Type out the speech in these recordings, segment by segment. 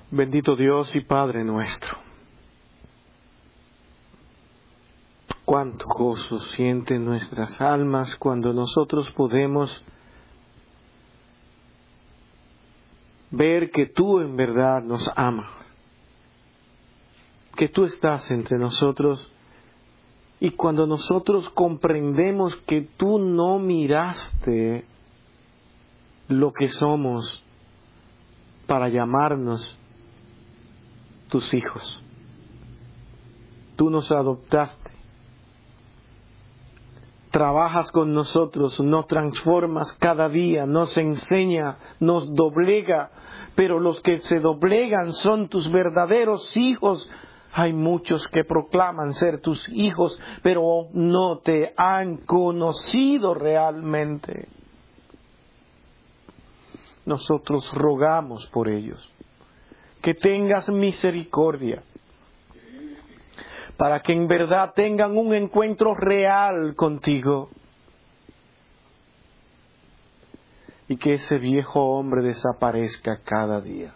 Bendito Dios y Padre nuestro, cuánto gozo sienten nuestras almas cuando nosotros podemos ver que Tú en verdad nos amas, que Tú estás entre nosotros, y cuando nosotros comprendemos que Tú no miraste lo que somos para llamarnos Tus hijos. Tú nos adoptaste, trabajas con nosotros, nos transformas cada día, nos enseña, nos doblega, pero los que se doblegan son Tus verdaderos hijos. Hay muchos que proclaman ser Tus hijos, pero no Te han conocido realmente. Nosotros rogamos por ellos, que tengas misericordia, para que en verdad tengan un encuentro real contigo, y que ese viejo hombre desaparezca cada día.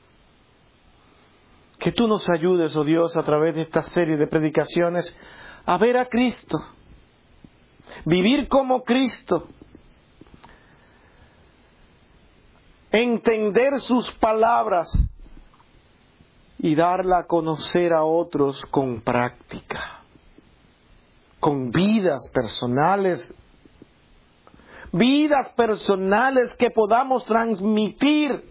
Que Tú nos ayudes, oh Dios, a través de esta serie de predicaciones, a ver a Cristo, vivir como Cristo, entender sus palabras y darla a conocer a otros con práctica, con vidas personales que podamos transmitir,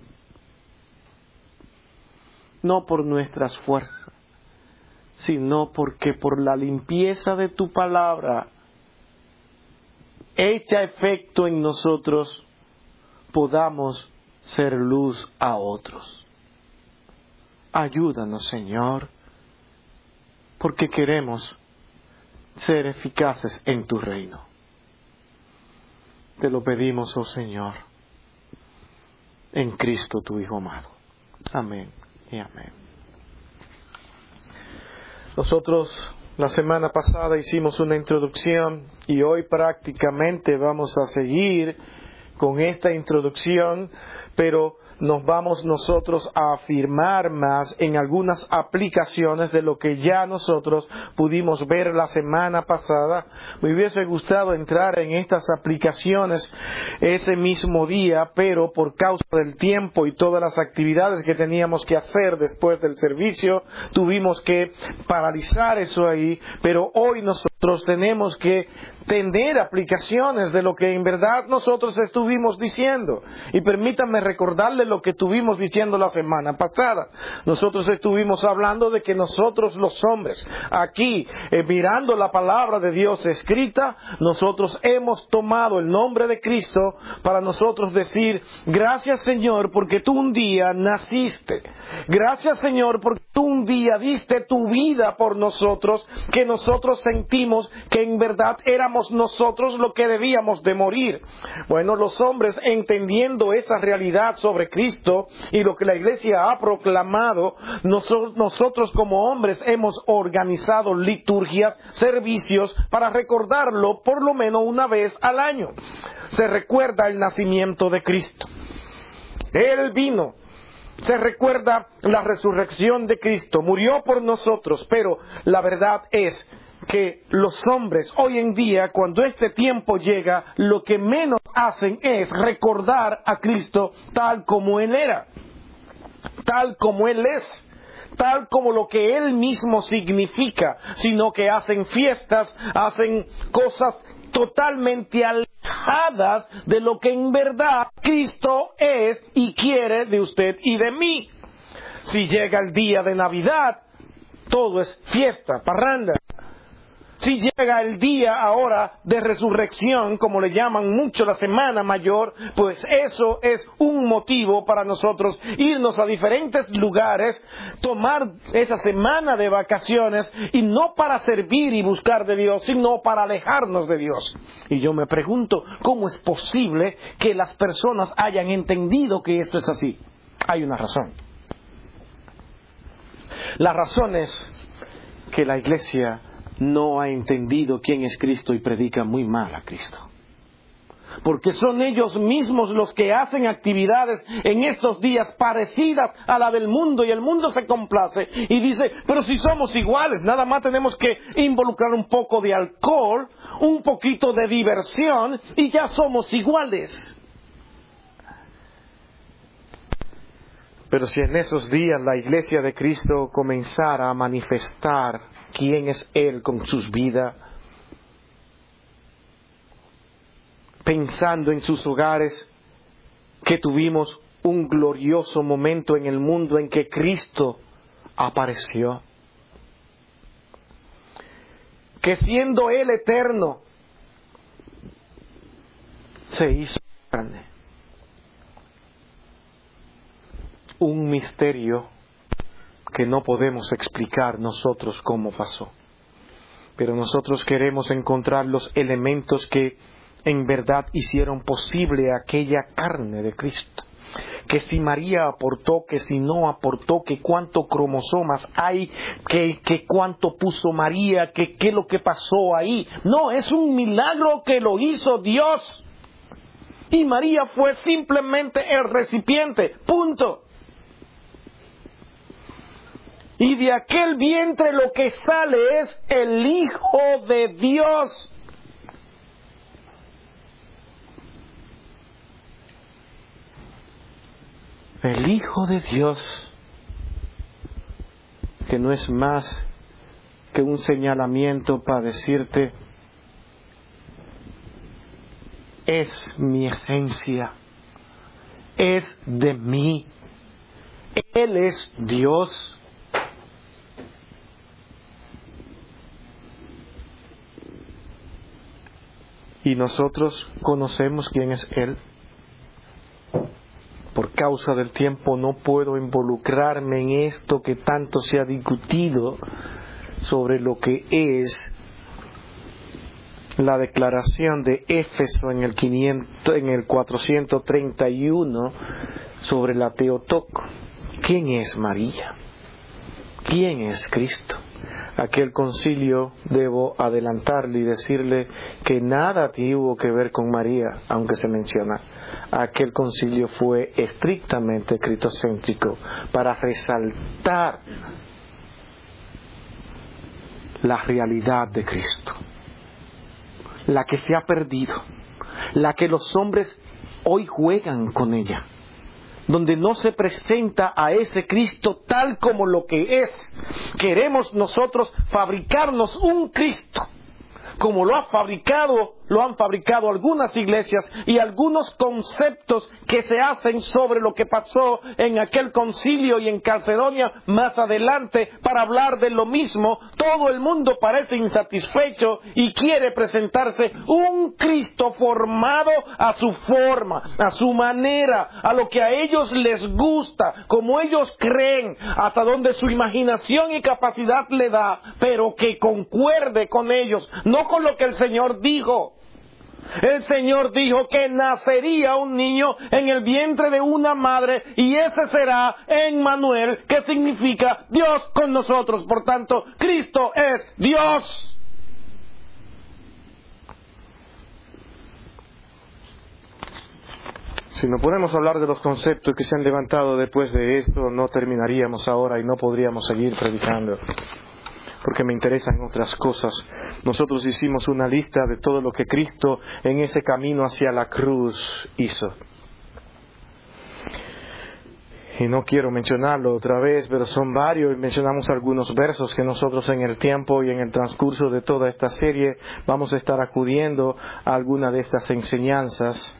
no por nuestras fuerzas, sino porque por la limpieza de Tu palabra, hecha efecto en nosotros, podamos ser luz a otros. Ayúdanos, Señor, porque queremos ser eficaces en Tu reino. Te lo pedimos, oh Señor, en Cristo, Tu Hijo amado. Amén y amén. Nosotros la semana pasada hicimos una introducción y hoy prácticamente vamos a seguir con esta introducción, pero nos vamos nosotros a afirmar más en algunas aplicaciones de lo que ya nosotros pudimos ver la semana pasada. Me hubiese gustado entrar en estas aplicaciones ese mismo día, pero por causa del tiempo y todas las actividades que teníamos que hacer después del servicio, tuvimos que paralizar eso ahí, pero hoy nosotros tenemos que tener aplicaciones de lo que en verdad nosotros estuvimos diciendo. Y permítanme recordarles lo que estuvimos diciendo la semana pasada. Nosotros estuvimos hablando de que nosotros los hombres, aquí mirando la palabra de Dios escrita, nosotros hemos tomado el nombre de Cristo para nosotros decir: gracias, Señor, porque Tú un día naciste. Gracias, Señor, porque Tú un día diste Tu vida por nosotros, que nosotros sentimos que en verdad éramos nosotros lo que debíamos de morir. Bueno, los hombres, entendiendo esa realidad sobre Cristo y lo que la iglesia ha proclamado, nosotros como hombres hemos organizado liturgias, servicios para recordarlo por lo menos una vez al año. Se recuerda el nacimiento de Cristo. Él vino. Se recuerda la resurrección de Cristo. Murió por nosotros, pero la verdad es que los hombres hoy en día, cuando este tiempo llega, lo que menos hacen es recordar a Cristo tal como Él era, tal como Él es, tal como lo que Él mismo significa, sino que hacen fiestas, hacen cosas totalmente alejadas de lo que en verdad Cristo es y quiere de usted y de mí. Si llega el día de Navidad, todo es fiesta, parranda. Si llega el día ahora de resurrección, como le llaman mucho la Semana Mayor, pues eso es un motivo para nosotros irnos a diferentes lugares, tomar esa semana de vacaciones, y no para servir y buscar de Dios, sino para alejarnos de Dios. Y yo me pregunto, ¿cómo es posible que las personas hayan entendido que esto es así? Hay una razón. La razón es que la iglesia no ha entendido quién es Cristo y predica muy mal a Cristo. porque son ellos mismos los que hacen actividades en estos días parecidas a la del mundo, y el mundo se complace y dice, pero si somos iguales, nada más tenemos que involucrar un poco de alcohol, un poquito de diversión y ya somos iguales. Pero si en esos días la Iglesia de Cristo comenzara a manifestar quién es Él con sus vidas, pensando en sus hogares, que tuvimos un glorioso momento en el mundo en que Cristo apareció, que siendo Él eterno, se hizo carne. Un misterio que no podemos explicar nosotros cómo pasó. Pero nosotros queremos encontrar los elementos que en verdad hicieron posible aquella carne de Cristo. Que si María aportó, que si no aportó, que cuánto cromosomas hay, que cuánto puso María, que qué es lo que pasó ahí. No, es un milagro que lo hizo Dios. Y María fue simplemente el recipiente, punto. Y de aquel vientre lo que sale es el Hijo de Dios. El Hijo de Dios, que no es más que un señalamiento para decirte, es mi esencia, es de mí, Él es Dios. Y nosotros conocemos quién es Él. Por causa del tiempo no puedo involucrarme en esto que tanto se ha discutido sobre lo que es la declaración de Éfeso en el 431 sobre la Teotocos. ¿Quién es María? ¿Quién es Cristo? Aquel concilio, debo adelantarle y decirle que nada tuvo que ver con María, aunque se menciona. Aquel concilio fue estrictamente cristocéntrico para resaltar la realidad de Cristo, la que se ha perdido, la que los hombres hoy juegan con ella, donde no se presenta a ese Cristo tal como lo que es. Queremos nosotros fabricarnos un Cristo, como lo han fabricado algunas iglesias y algunos conceptos que se hacen sobre lo que pasó en aquel concilio y en Calcedonia más adelante para hablar de lo mismo. Todo el mundo parece insatisfecho y quiere presentarse un Cristo formado a su forma, a su manera, a lo que a ellos les gusta, como ellos creen, hasta donde su imaginación y capacidad le da, pero que concuerde con ellos, no con lo que el Señor dijo. El Señor dijo que nacería un niño en el vientre de una madre y ese será Emmanuel, que significa Dios con nosotros. Por tanto, Cristo es Dios. Si no podemos hablar de los conceptos que se han levantado después de esto, no terminaríamos ahora y no podríamos seguir predicando, porque me interesan otras cosas. Nosotros hicimos una lista de todo lo que Cristo en ese camino hacia la cruz hizo. Y no quiero mencionarlo otra vez, pero son varios, y mencionamos algunos versos que nosotros en el tiempo y en el transcurso de toda esta serie vamos a estar acudiendo a alguna de estas enseñanzas.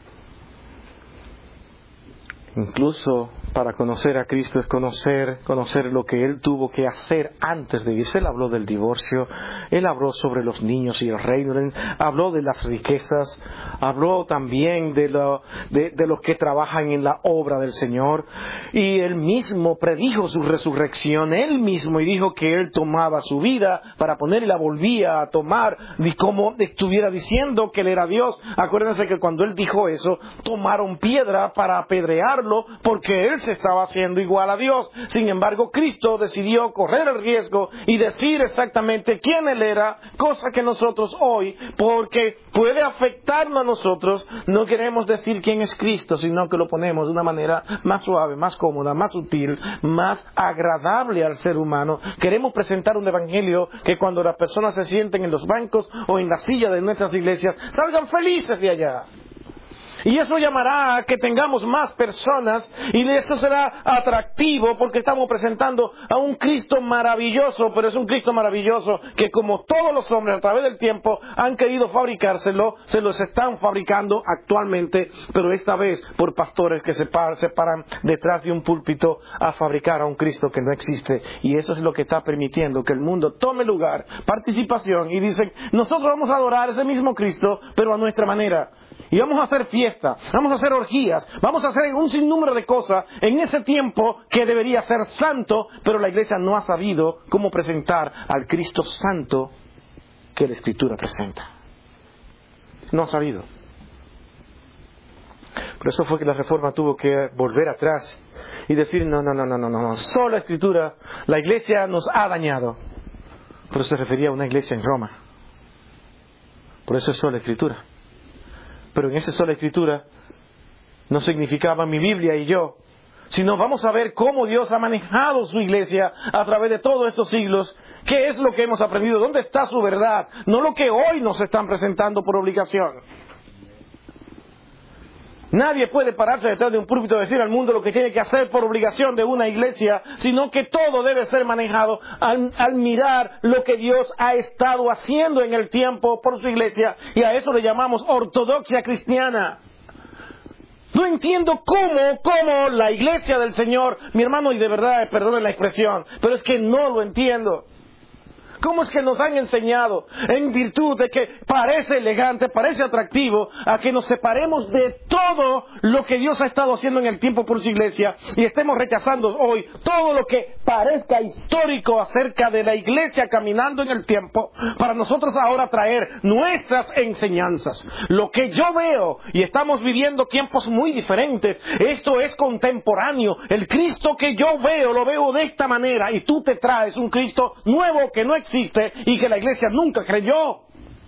Incluso para conocer a Cristo es conocer lo que Él tuvo que hacer antes de irse. Él habló del divorcio, Él habló sobre los niños y el reino, Él habló de las riquezas, habló también de los que trabajan en la obra del Señor, y Él mismo predijo su resurrección, Él mismo, y dijo que Él tomaba su vida para poner y la volvía a tomar, y como estuviera diciendo que Él era Dios. Acuérdense que cuando Él dijo eso, tomaron piedra para apedrearlo, porque Él se estaba haciendo igual a Dios. Sin embargo, Cristo decidió correr el riesgo y decir exactamente quién Él era, cosa que nosotros hoy, porque puede afectarnos a nosotros, no queremos decir quién es Cristo, sino que lo ponemos de una manera más suave, más cómoda, más sutil, más agradable al ser humano. Queremos presentar un evangelio que cuando las personas se sienten en los bancos o en la silla de nuestras iglesias, salgan felices de allá. Y eso llamará a que tengamos más personas y eso será atractivo porque estamos presentando a un Cristo maravilloso, pero es un Cristo maravilloso que como todos los hombres a través del tiempo han querido fabricárselo, se los están fabricando actualmente, pero esta vez por pastores que se paran detrás de un púlpito a fabricar a un Cristo que no existe. Y eso es lo que está permitiendo que el mundo tome lugar, participación y dicen, nosotros vamos a adorar ese mismo Cristo, pero a nuestra manera. Y vamos a hacer fiesta, vamos a hacer orgías, vamos a hacer un sinnúmero de cosas en ese tiempo que debería ser santo, pero la iglesia no ha sabido cómo presentar al Cristo santo que la Escritura presenta. No ha sabido. Por eso fue que la Reforma tuvo que volver atrás y decir, no, solo la Escritura, la iglesia nos ha dañado. Por eso se refería a una iglesia en Roma. Por eso es solo la Escritura. Pero en esa sola Escritura no significaba mi Biblia y yo, sino vamos a ver cómo Dios ha manejado su iglesia a través de todos estos siglos. ¿Qué es lo que hemos aprendido? ¿Dónde está su verdad? No lo que hoy nos están presentando por obligación. Nadie puede pararse detrás de un púlpito y decir al mundo lo que tiene que hacer por obligación de una iglesia, sino que todo debe ser manejado al mirar lo que Dios ha estado haciendo en el tiempo por su iglesia, y a eso le llamamos ortodoxia cristiana. No entiendo cómo la iglesia del Señor, mi hermano, y de verdad, perdonen la expresión, pero es que no lo entiendo. ¿Cómo es que nos han enseñado, en virtud de que parece elegante, parece atractivo, a que nos separemos de todo lo que Dios ha estado haciendo en el tiempo por su iglesia y estemos rechazando hoy todo lo que parezca histórico acerca de la iglesia caminando en el tiempo, para nosotros ahora traer nuestras enseñanzas? Lo que yo veo, y estamos viviendo tiempos muy diferentes, esto es contemporáneo. El Cristo que yo veo, lo veo de esta manera, y tú te traes un Cristo nuevo que no existe y que la iglesia nunca creyó.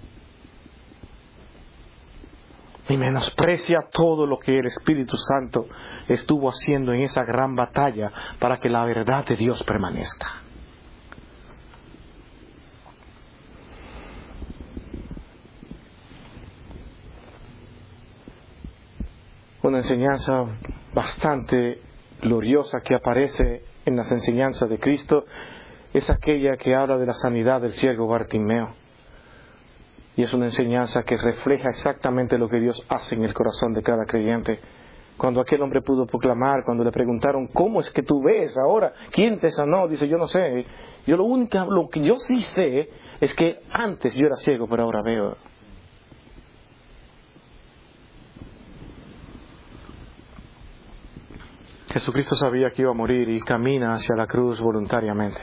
Y menosprecia todo lo que el Espíritu Santo estuvo haciendo en esa gran batalla para que la verdad de Dios permanezca. Una enseñanza bastante gloriosa que aparece en las enseñanzas de Cristo es aquella que habla de la sanidad del ciego Bartimeo. Y es una enseñanza que refleja exactamente lo que Dios hace en el corazón de cada creyente. Cuando aquel hombre pudo proclamar, cuando le preguntaron, ¿cómo es que tú ves ahora? ¿Quién te sanó? Dice, yo no sé. Lo que yo sí sé es que antes yo era ciego, pero ahora veo. Jesucristo sabía que iba a morir y camina hacia la cruz voluntariamente.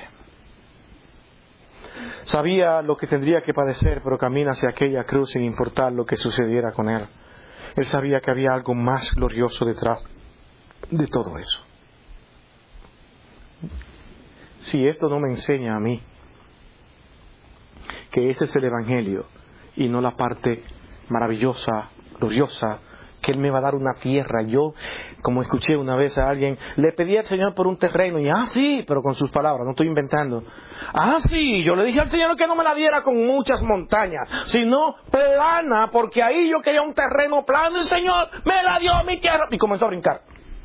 Sabía lo que tendría que padecer, pero camina hacia aquella cruz sin importar lo que sucediera con él. Él sabía que había algo más glorioso detrás de todo eso. Si esto no me enseña a mí que ese es el Evangelio y no la parte maravillosa, gloriosa, que Él me va a dar una tierra. Yo, como escuché una vez a alguien, le pedí al Señor por un terreno y sí, pero con sus palabras, no estoy inventando. Sí, yo le dije al Señor que no me la diera con muchas montañas, sino plana, porque ahí yo quería un terreno plano y el Señor me la dio mi tierra. Y comenzó a brincar.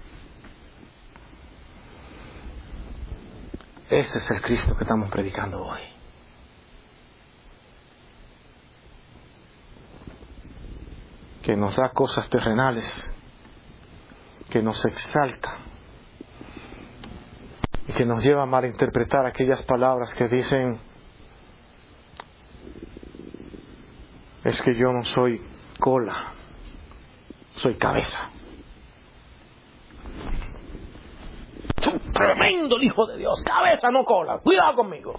Ese es el Cristo que estamos predicando hoy. Que nos da cosas terrenales, que nos exalta y que nos lleva a malinterpretar aquellas palabras que dicen, es que yo no soy cola, soy cabeza. Es un tremendo Hijo de Dios, cabeza no cola, cuidado conmigo.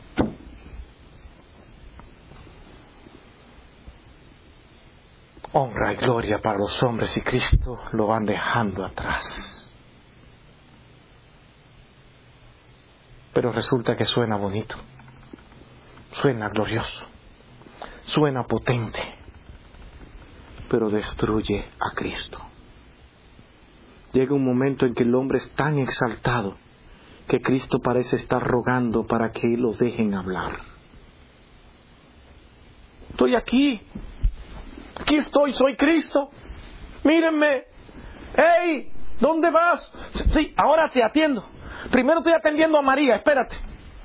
Honra y gloria para los hombres y Cristo lo van dejando atrás. pero resulta que suena bonito, suena glorioso, suena potente, pero destruye a Cristo. Llega un momento en que el hombre es tan exaltado que Cristo parece estar rogando para que lo dejen hablar. Estoy aquí estoy, soy Cristo, mírenme. ¡Hey! ¿Dónde vas? Sí, ahora te atiendo. Primero estoy atendiendo a María, espérate.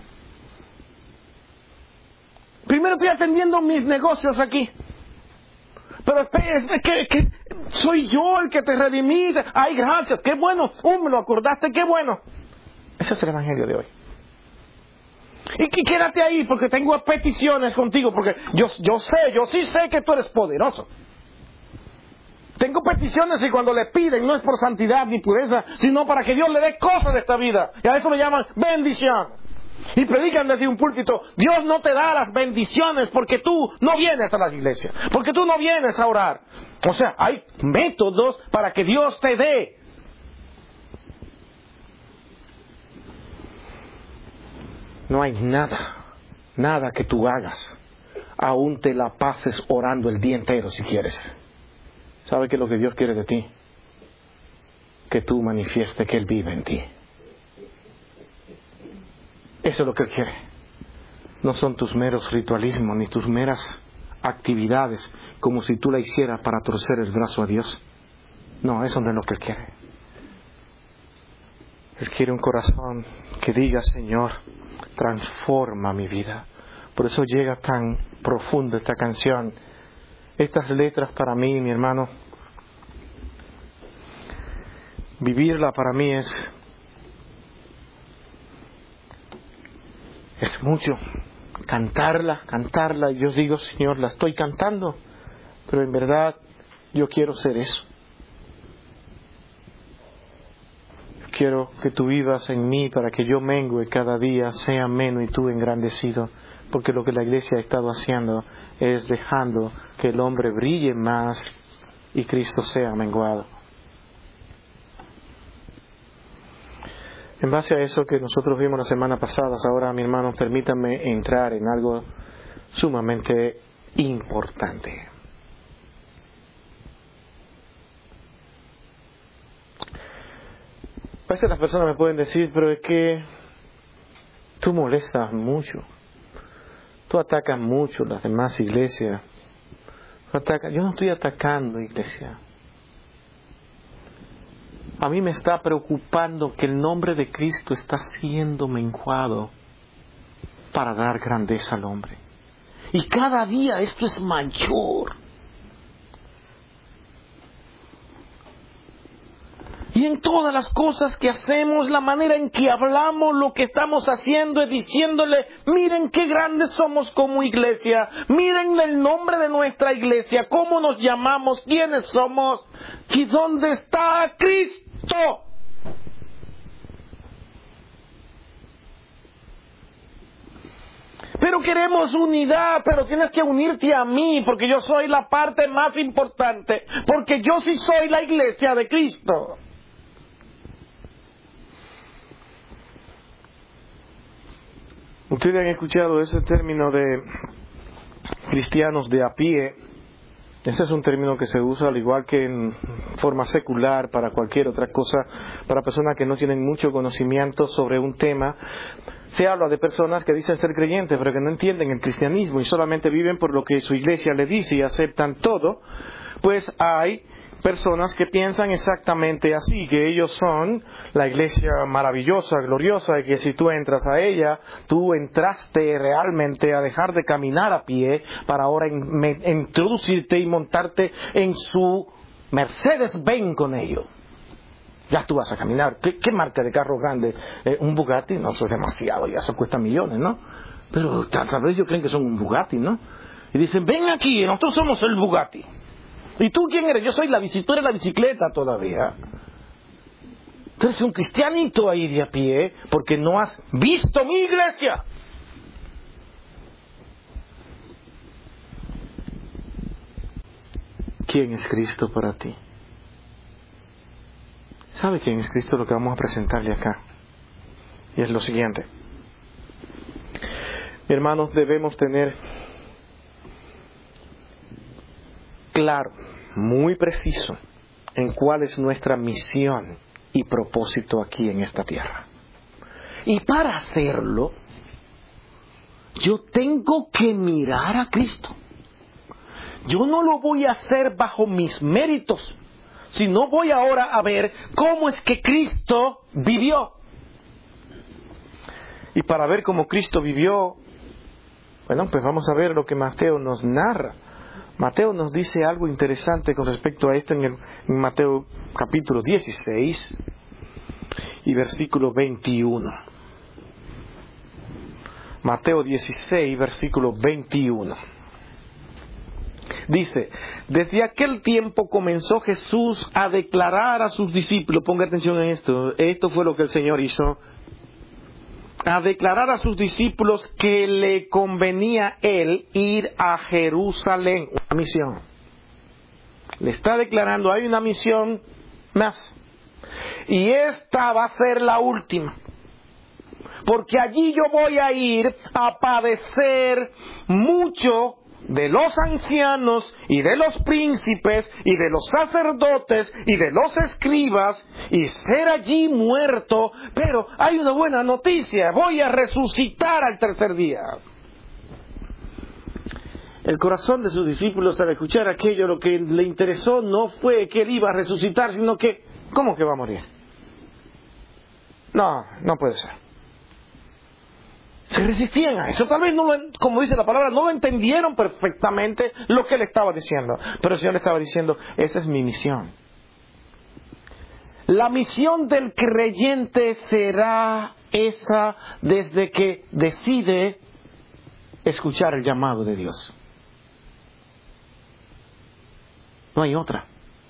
Primero estoy atendiendo mis negocios aquí. Pero es que soy yo el que te redimí. Ay, gracias, qué bueno. Me lo acordaste, qué bueno. Ese es el evangelio de hoy. Y quédate ahí porque tengo peticiones contigo, porque yo sí sé que tú eres poderoso. Tengo peticiones y cuando le piden no es por santidad ni pureza, sino para que Dios le dé cosas de esta vida. Y a eso le llaman bendición. Y predican desde un púlpito, Dios no te da las bendiciones porque tú no vienes a la iglesia, porque tú no vienes a orar. O sea, hay métodos para que Dios te dé. No hay nada que tú hagas, aún te la pases orando el día entero si quieres. ¿Sabe qué es lo que Dios quiere de ti? Que tú manifiestes que Él vive en ti. Eso es lo que Él quiere. No son tus meros ritualismos ni tus meras actividades como si tú la hicieras para torcer el brazo a Dios. No, eso no es lo que Él quiere. Él quiere un corazón que diga, Señor, transforma mi vida. Por eso llega tan profundo esta canción. Estas letras para mí, mi hermano, vivirla para mí es mucho. Cantarla, y yo digo, Señor, la estoy cantando, pero en verdad yo quiero ser eso. Quiero que tú vivas en mí para que yo mengue cada día, sea menos y tú engrandecido. Porque lo que la iglesia ha estado haciendo es dejando que el hombre brille más y Cristo sea menguado. En base a eso que nosotros vimos la semana pasada, ahora, mi hermano, permítanme entrar en algo sumamente importante. A veces las personas me pueden decir, pero es que tú molestas mucho. Tú atacas mucho las demás iglesias. Yo no estoy atacando, iglesia. A mí me está preocupando que el nombre de Cristo está siendo menguado para dar grandeza al hombre. Y cada día esto es mayor. Y en todas las cosas que hacemos, la manera en que hablamos, lo que estamos haciendo es diciéndole, miren qué grandes somos como iglesia, miren el nombre de nuestra iglesia, cómo nos llamamos, quiénes somos, y dónde está Cristo. Pero queremos unidad, pero tienes que unirte a mí, porque yo soy la parte más importante, porque yo sí soy la iglesia de Cristo. Ustedes han escuchado ese término de cristianos de a pie. Ese es un término que se usa al igual que en forma secular para cualquier otra cosa, para personas que no tienen mucho conocimiento sobre un tema. Se habla de personas que dicen ser creyentes, pero que no entienden el cristianismo y solamente viven por lo que su iglesia le dice y aceptan todo. Pues hay personas que piensan exactamente así, que ellos son la iglesia maravillosa, gloriosa, y que si tú entras a ella, tú entraste realmente a dejar de caminar a pie para ahora introducirte y montarte en su Mercedes-Benz con ellos. Ya tú vas a caminar. ¿Qué marca de carro grande? ¿Un Bugatti? No, eso es demasiado, ya eso cuesta millones, ¿no? Pero tal vez ellos creen que son un Bugatti, ¿no? Y dicen, ven aquí, nosotros somos el Bugatti. ¿Y tú quién eres? Yo soy tú eres la bicicleta todavía. Tú eres un cristianito ahí de a pie porque no has visto mi iglesia. ¿Quién es Cristo para ti? ¿Sabe quién es Cristo? Lo que vamos a presentarle acá. Y es lo siguiente. Hermanos, debemos tener claro, muy preciso, en cuál es nuestra misión y propósito aquí en esta tierra. Y para hacerlo, yo tengo que mirar a Cristo. Yo no lo voy a hacer bajo mis méritos, sino voy ahora a ver cómo es que Cristo vivió. Y para ver cómo Cristo vivió, bueno, pues vamos a ver lo que Mateo nos narra. Mateo nos dice algo interesante con respecto a esto en Mateo capítulo 16 y versículo 21. Mateo 16, versículo 21. Dice, desde aquel tiempo comenzó Jesús a declarar a sus discípulos, ponga atención en esto fue lo que el Señor hizo, a declarar a sus discípulos que le convenía él ir a Jerusalén, una misión. Le está declarando, hay una misión más, y esta va a ser la última. Porque allí yo voy a ir a padecer mucho de los ancianos y de los príncipes y de los sacerdotes y de los escribas y ser allí muerto. Pero hay una buena noticia, voy a resucitar al tercer día. El corazón de sus discípulos al escuchar aquello, lo que le interesó no fue que él iba a resucitar, sino que, ¿cómo que va a morir? No puede ser. Se resistían a eso. Tal vez, como dice la palabra, no lo entendieron perfectamente lo que le estaba diciendo. Pero el Señor le estaba diciendo, esa es mi misión. La misión del creyente será esa desde que decide escuchar el llamado de Dios. No hay otra.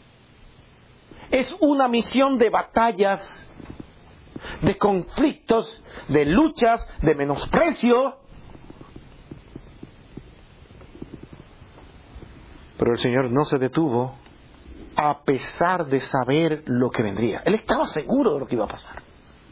Es una misión de batallas, de conflictos, de luchas, de menosprecio. Pero el Señor no se detuvo a pesar de saber lo que vendría. Él estaba seguro de lo que iba a pasar.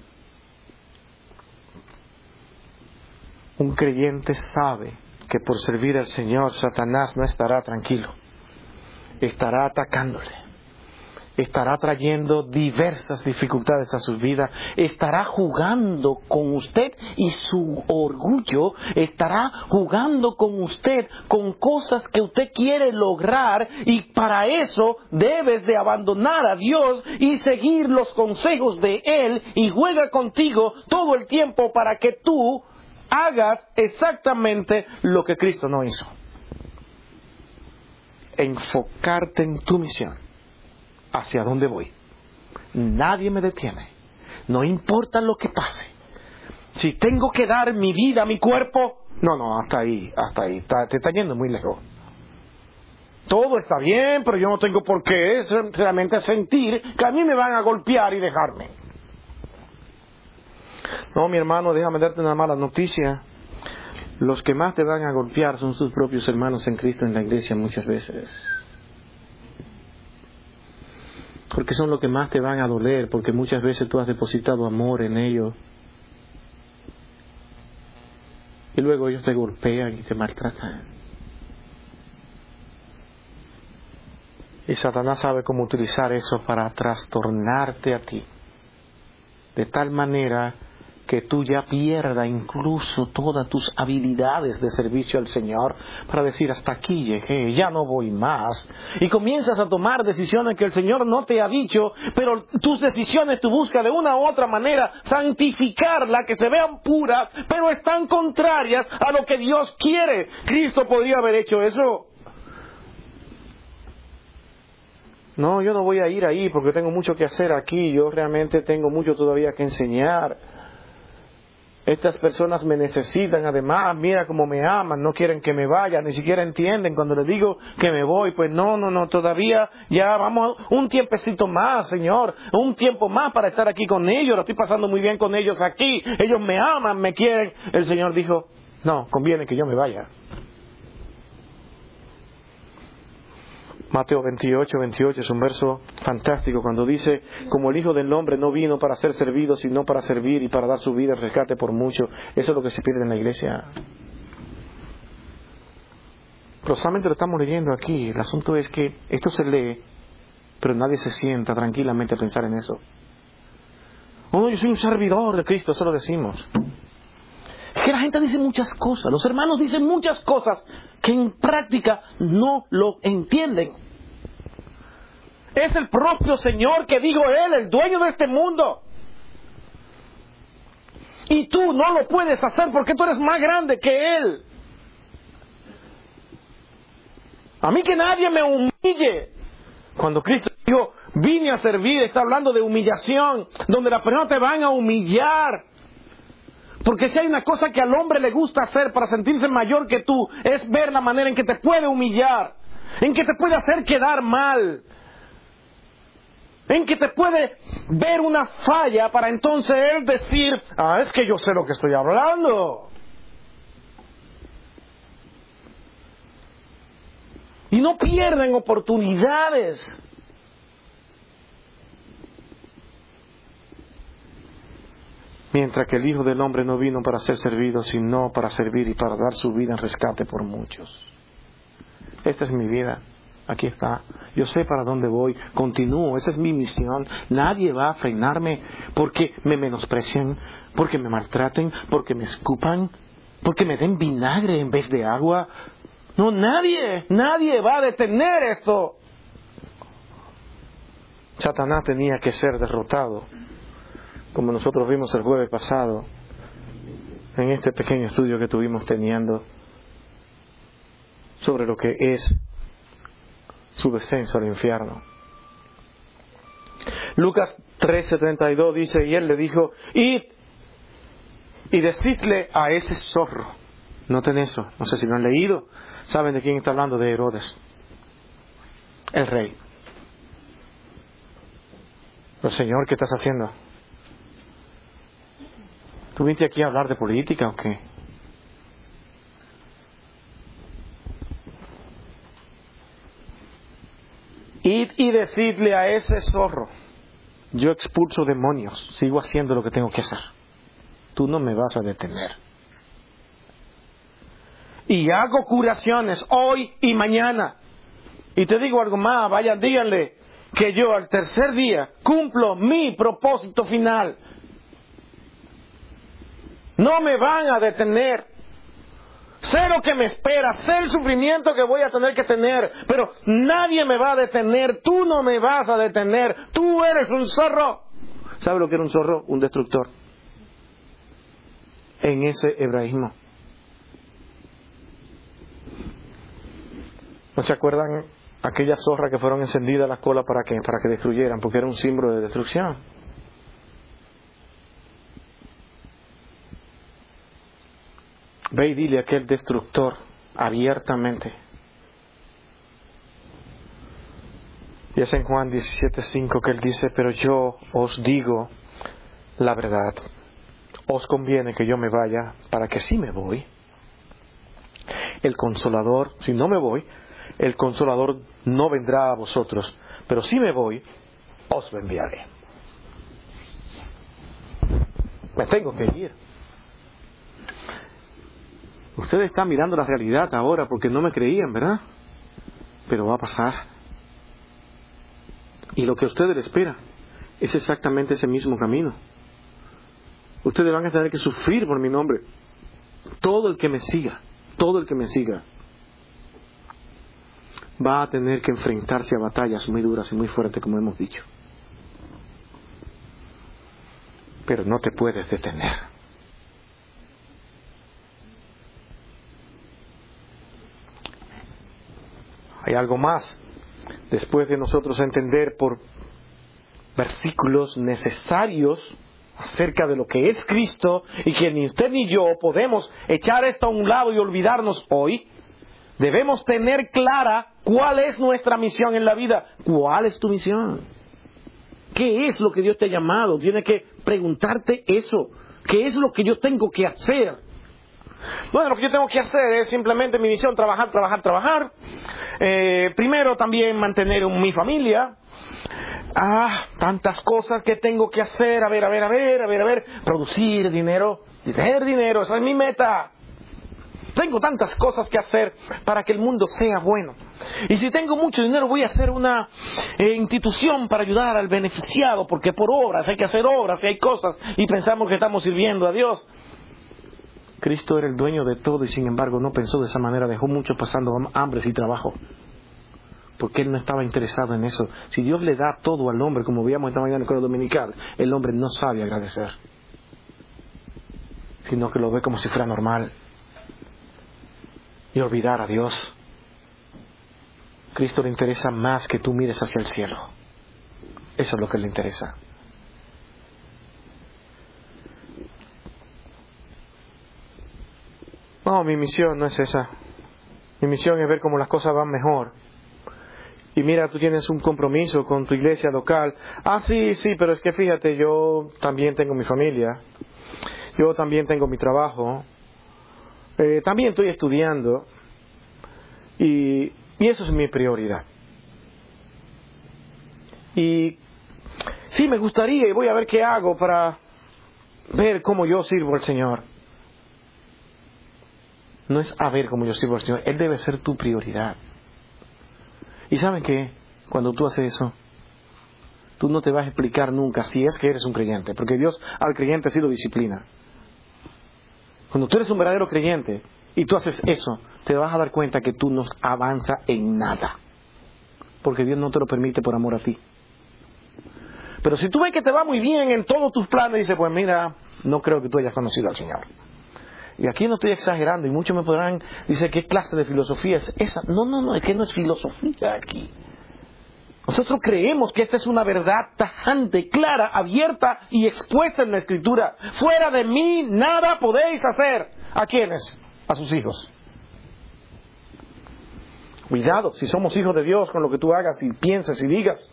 Un creyente sabe que por servir al Señor, Satanás no estará tranquilo. Estará atacándole. Estará trayendo diversas dificultades a su vida, estará jugando con usted y su orgullo, estará jugando con usted con cosas que usted quiere lograr, y para eso debes de abandonar a Dios y seguir los consejos de Él, y juega contigo todo el tiempo para que tú hagas exactamente lo que Cristo no hizo. Enfocarte en tu misión. ¿Hacia dónde voy? Nadie me detiene. No importa lo que pase. Si tengo que dar mi vida, mi cuerpo, hasta ahí. Te está yendo muy lejos. Todo está bien, pero yo no tengo por qué realmente sentir que a mí me van a golpear y dejarme. No, mi hermano, déjame darte una mala noticia. Los que más te van a golpear son sus propios hermanos en Cristo en la iglesia muchas veces. Porque son los que más te van a doler, porque muchas veces tú has depositado amor en ellos. Y luego ellos te golpean y te maltratan. Y Satanás sabe cómo utilizar eso para trastornarte a ti. De tal manera que tú ya pierdas incluso todas tus habilidades de servicio al Señor, para decir, hasta aquí llegué, ya no voy más. Y comienzas a tomar decisiones que el Señor no te ha dicho, pero tus decisiones tú buscas de una u otra manera santificarlas, que se vean puras, pero están contrarias a lo que Dios quiere. Cristo podría haber hecho eso. No, yo no voy a ir ahí porque tengo mucho que hacer aquí, yo realmente tengo mucho todavía que enseñar. Estas personas me necesitan, además, mira cómo me aman, no quieren que me vaya, ni siquiera entienden cuando les digo que me voy. Pues no, todavía ya vamos un tiempecito más, Señor, un tiempo más para estar aquí con ellos, lo estoy pasando muy bien con ellos aquí, ellos me aman, me quieren. El Señor dijo, no, conviene que yo me vaya. Mateo 28 es un verso fantástico cuando dice, como el Hijo del Hombre no vino para ser servido, sino para servir y para dar su vida en rescate por mucho. Eso es lo que se pide en la iglesia. Pero solamente lo estamos leyendo aquí. El asunto es que esto se lee, pero nadie se sienta tranquilamente a pensar en eso. Oh, yo soy un servidor de Cristo, eso lo decimos. Es que la gente dice muchas cosas, los hermanos dicen muchas cosas que en práctica no lo entienden. Es el propio Señor que dijo Él, el dueño de este mundo. Y tú no lo puedes hacer porque tú eres más grande que Él. A mí que nadie me humille. Cuando Cristo dijo, vine a servir, está hablando de humillación, donde las personas te van a humillar. Porque si hay una cosa que al hombre le gusta hacer para sentirse mayor que tú, es ver la manera en que te puede humillar, en que te puede hacer quedar mal, en que te puede ver una falla para entonces él decir, es que yo sé lo que estoy hablando. Y no pierden oportunidades. Mientras que el Hijo del Hombre no vino para ser servido, sino para servir y para dar su vida en rescate por muchos. Esta es mi vida. Aquí está. Yo sé para dónde voy. Continúo. Esa es mi misión. Nadie va a frenarme porque me menosprecien, porque me maltraten, porque me escupan, porque me den vinagre en vez de agua. No, nadie va a detener esto. Satanás tenía que ser derrotado, como nosotros vimos el jueves pasado, en este pequeño estudio que estuvimos teniendo sobre lo que es su descenso al infierno. Lucas 13:32 dice, y él le dijo, id y decidle a ese zorro. Noten eso, no sé si lo han leído. ¿Saben de quién está hablando? De Herodes, el rey. Pero Señor, ¿qué estás haciendo? ¿Tú viniste aquí a hablar de política o qué? Id y decidle a ese zorro, yo expulso demonios, sigo haciendo lo que tengo que hacer. Tú no me vas a detener. Y hago curaciones hoy y mañana. Y te digo algo más, vayan, díganle que yo al tercer día cumplo mi propósito final. No me van a detener. Sé lo que me espera, sé el sufrimiento que voy a tener que tener, pero nadie me va a detener, tú no me vas a detener, tú eres un zorro. ¿Sabe lo que era un zorro? Un destructor. En ese hebraísmo. ¿No se acuerdan aquellas zorras que fueron encendidas a la cola para qué? Para que destruyeran, porque era un símbolo de destrucción. Ve y dile a aquel destructor abiertamente. Y es en Juan 17:5 que él dice, pero yo os digo la verdad. Os conviene que yo me vaya, para que si me voy, el Consolador, si no me voy, el Consolador no vendrá a vosotros, pero si me voy, os lo enviaré. Me tengo que ir. Ustedes están mirando la realidad ahora porque no me creían, ¿verdad? Pero va a pasar. Y lo que a ustedes les espera es exactamente ese mismo camino. Ustedes van a tener que sufrir por mi nombre. Todo el que me siga va a tener que enfrentarse a batallas muy duras y muy fuertes, como hemos dicho. Pero no te puedes detener. Hay algo más. Después de nosotros entender por versículos necesarios acerca de lo que es Cristo y que ni usted ni yo podemos echar esto a un lado y olvidarnos hoy, debemos tener clara cuál es nuestra misión en la vida. ¿Cuál es tu misión? ¿Qué es lo que Dios te ha llamado? Tienes que preguntarte eso. ¿Qué es lo que yo tengo que hacer? Bueno, lo que yo tengo que hacer es simplemente mi misión, trabajar. Primero también mantener mi familia. Tantas cosas que tengo que hacer. A ver. Producir dinero, tener dinero, esa es mi meta. tengo tantas cosas que hacer para que el mundo sea bueno. Y si tengo mucho dinero voy a hacer una institución para ayudar al beneficiado, porque por obras hay que hacer obras y hay cosas y pensamos que estamos sirviendo a Dios. Cristo era el dueño de todo y sin embargo no pensó de esa manera, dejó muchos pasando hambre y trabajo. Porque Él no estaba interesado en eso. Si Dios le da todo al hombre, como veíamos esta mañana en el coro dominical, el hombre no sabe agradecer, sino que lo ve como si fuera normal y olvidar a Dios. Cristo le interesa más que tú mires hacia el cielo. Eso es lo que le interesa. No, mi misión no es esa. Mi misión es ver cómo las cosas van mejor. Y mira, tú tienes un compromiso con tu iglesia local. Ah, sí, pero es que fíjate, yo también tengo mi familia. Yo también tengo mi trabajo. También estoy estudiando. Y eso es mi prioridad. Y sí, me gustaría y voy a ver qué hago para ver cómo yo sirvo al Señor. No es a ver cómo yo sirvo al Señor. Él debe ser tu prioridad. ¿Y saben qué? Cuando tú haces eso, tú no te vas a explicar nunca si es que eres un creyente, porque Dios al creyente sí lo disciplina. Cuando tú eres un verdadero creyente y tú haces eso, te vas a dar cuenta que tú no avanzas en nada, porque Dios no te lo permite por amor a ti. Pero si tú ves que te va muy bien en todos tus planes, dices, pues mira, no creo que tú hayas conocido al Señor. Y aquí no estoy exagerando, y muchos me podrán decir, ¿qué clase de filosofía es esa? No, es que no es filosofía aquí. Nosotros creemos que esta es una verdad tajante, clara, abierta y expuesta en la Escritura. Fuera de mí nada podéis hacer. ¿A quiénes? A sus hijos. Cuidado, si somos hijos de Dios, con lo que tú hagas y pienses y digas.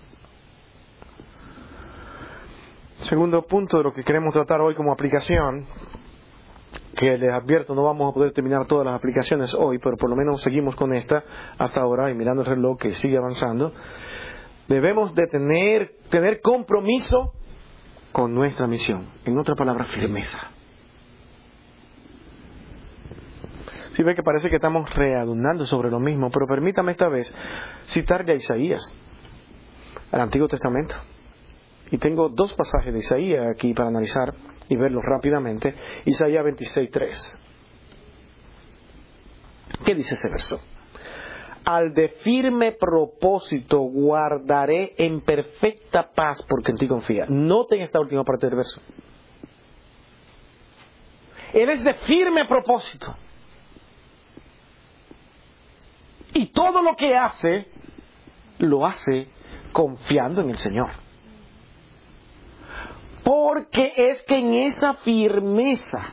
Segundo punto de lo que queremos tratar hoy como aplicación, que les advierto, no vamos a poder terminar todas las aplicaciones hoy, pero por lo menos seguimos con esta hasta ahora y mirando el reloj que sigue avanzando. Debemos de tener compromiso con nuestra misión. En otra palabra, firmeza. Si ve que parece que estamos redundando sobre lo mismo, pero permítame esta vez citarle a Isaías, al Antiguo Testamento. Y tengo dos pasajes de Isaías aquí para analizar y verlos rápidamente. Isaías 26:3. ¿Qué dice ese verso? Al de firme propósito guardaré en perfecta paz porque en ti confía. Noten esta última parte del verso. Él es de firme propósito. Y todo lo que hace, lo hace confiando en el Señor. Porque es que en esa firmeza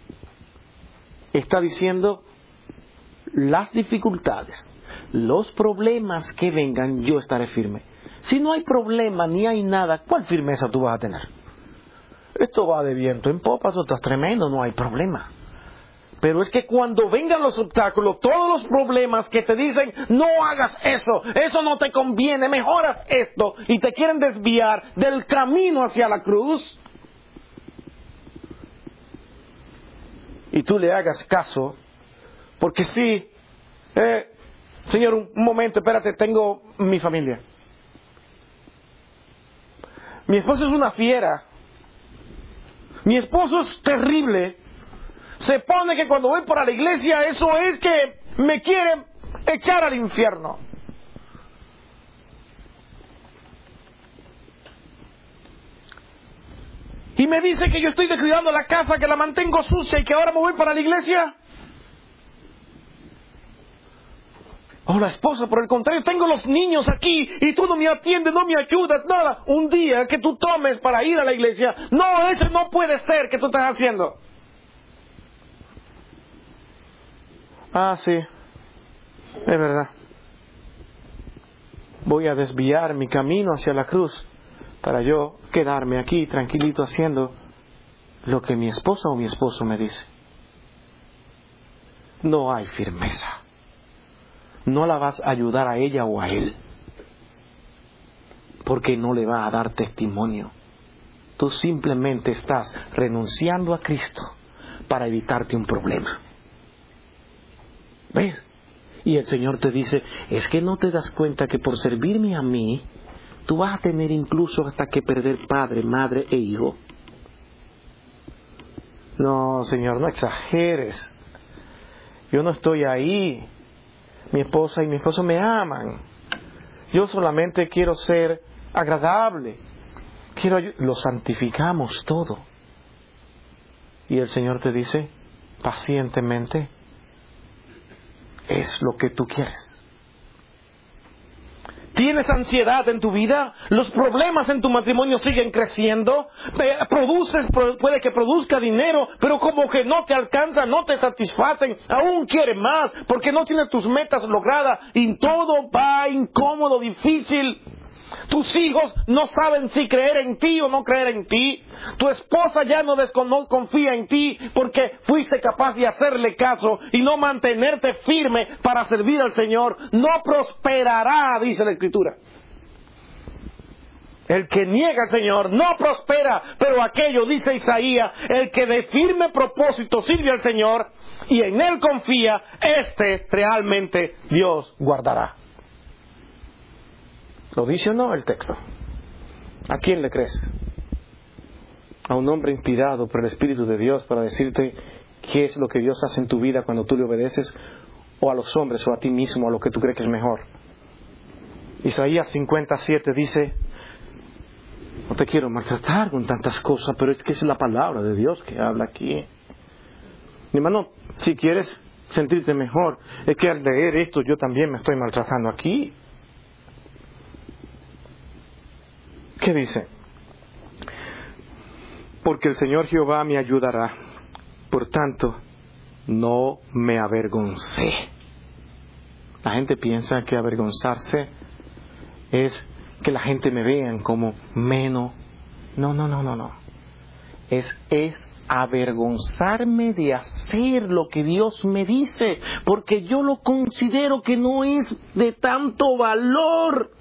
está diciendo las dificultades, los problemas que vengan, yo estaré firme. Si no hay problema ni hay nada, ¿cuál firmeza tú vas a tener? Esto va de viento en popa, tú estás tremendo, no hay problema. Pero es que cuando vengan los obstáculos, todos los problemas que te dicen, no hagas eso no te conviene, mejoras esto, y te quieren desviar del camino hacia la cruz, y tú le hagas caso, porque sí, Señor, un momento, espérate, tengo mi familia. Mi esposo es una fiera. Mi esposo es terrible. Se pone que cuando voy para la iglesia, eso es que me quiere echar al infierno. Y me dice que yo estoy descuidando la casa, que la mantengo sucia y que ahora me voy para la iglesia. Oh, la esposa, por el contrario, tengo los niños aquí y tú no me atiendes, no me ayudas, nada. Un día que tú tomes para ir a la iglesia, no, eso no puede ser que tú estás haciendo. Ah, sí, es verdad. Voy a desviar mi camino hacia la cruz para yo quedarme aquí tranquilito haciendo lo que mi esposa o mi esposo me dice. No hay firmeza. No la vas a ayudar a ella o a él, porque no le va a dar testimonio. Tú simplemente estás renunciando a Cristo para evitarte un problema. ¿Ves? Y el Señor te dice, es que no te das cuenta que por servirme a mí, tú vas a tener incluso hasta que perder padre, madre e hijo. No, Señor, no exageres. Yo no estoy ahí. Mi esposa y mi esposo me aman. Yo solamente quiero ser agradable. Lo santificamos todo. Y el Señor te dice, pacientemente, es lo que tú quieres. ¿Tienes ansiedad en tu vida? ¿Los problemas en tu matrimonio siguen creciendo? Puede que produzca dinero, pero como que no te alcanza, no te satisfacen, aún quieres más, porque no tienes tus metas logradas y todo va incómodo, difícil. Tus hijos no saben si creer en ti o no creer en ti. Tu esposa ya no confía en ti porque fuiste capaz de hacerle caso y no mantenerte firme para servir al Señor. No prosperará, dice la Escritura. El que niega al Señor no prospera, pero aquello, dice Isaías, el que de firme propósito sirve al Señor y en Él confía, realmente Dios guardará. ¿Lo dice o no el texto? ¿A quién le crees? ¿A un hombre inspirado por el Espíritu de Dios para decirte qué es lo que Dios hace en tu vida cuando tú le obedeces? ¿O a los hombres o a ti mismo, a lo que tú crees que es mejor? Isaías 57 dice, no te quiero maltratar con tantas cosas, pero es que es la palabra de Dios que habla aquí. Mi hermano, si quieres sentirte mejor, es que al leer esto yo también me estoy maltratando aquí. ¿Qué dice? Porque el Señor Jehová me ayudará, por tanto, no me avergoncé. La gente piensa que avergonzarse es que la gente me vean como menos. No. Es avergonzarme de hacer lo que Dios me dice, porque yo lo considero que no es de tanto valor.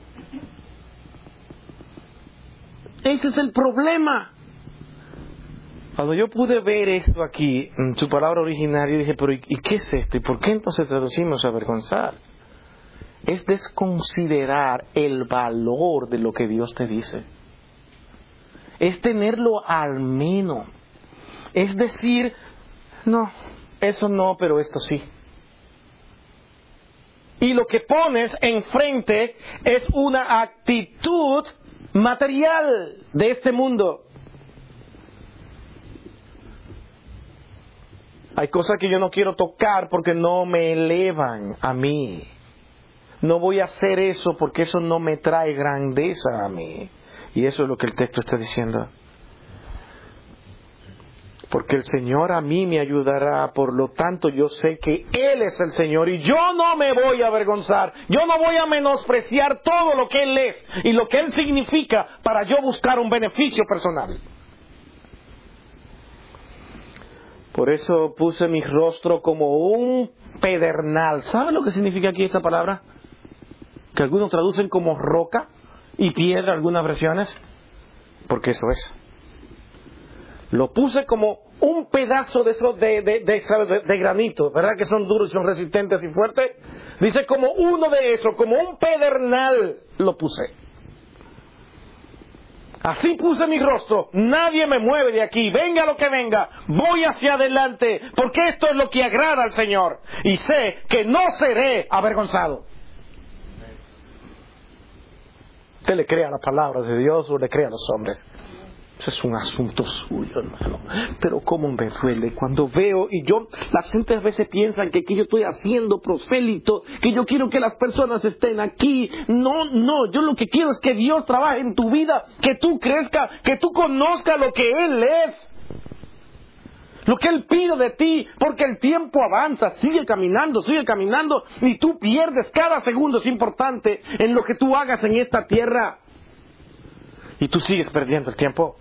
Ese es el problema. Cuando yo pude ver esto aquí, en su palabra original, yo dije, pero ¿y qué es esto? ¿Y por qué entonces traducimos avergonzar? Es desconsiderar el valor de lo que Dios te dice. Es tenerlo al menos. Es decir, no, eso no, pero esto sí. Y lo que pones enfrente es una actitud material de este mundo. Hay cosas que yo no quiero tocar porque no me elevan a mí. No voy a hacer eso porque eso no me trae grandeza a mí. Y eso es lo que el texto está diciendo. Porque el Señor a mí me ayudará, por lo tanto yo sé que Él es el Señor y yo no me voy a avergonzar, yo no voy a menospreciar todo lo que Él es y lo que Él significa para yo buscar un beneficio personal. Por eso puse mi rostro como un pedernal. ¿Saben lo que significa aquí esta palabra? Que algunos traducen como roca y piedra, algunas versiones, porque eso es. Lo puse como un pedazo de esos de granito, ¿verdad? Que son duros y son resistentes y fuertes. Dice como uno de esos, como un pedernal lo puse. Así puse mi rostro, nadie me mueve de aquí, venga lo que venga, voy hacia adelante, porque esto es lo que agrada al Señor. Y sé que no seré avergonzado. ¿Usted le cree a las palabras de Dios o le cree a los hombres? Ese es un asunto suyo, hermano. Pero cómo me duele cuando veo, la gente a veces piensa que yo estoy haciendo prosélito, que yo quiero que las personas estén aquí. No, yo lo que quiero es que Dios trabaje en tu vida, que tú crezcas, que tú conozcas lo que Él es. Lo que Él pide de ti, porque el tiempo avanza, sigue caminando, y tú pierdes cada segundo, es importante, en lo que tú hagas en esta tierra. Y tú sigues perdiendo el tiempo.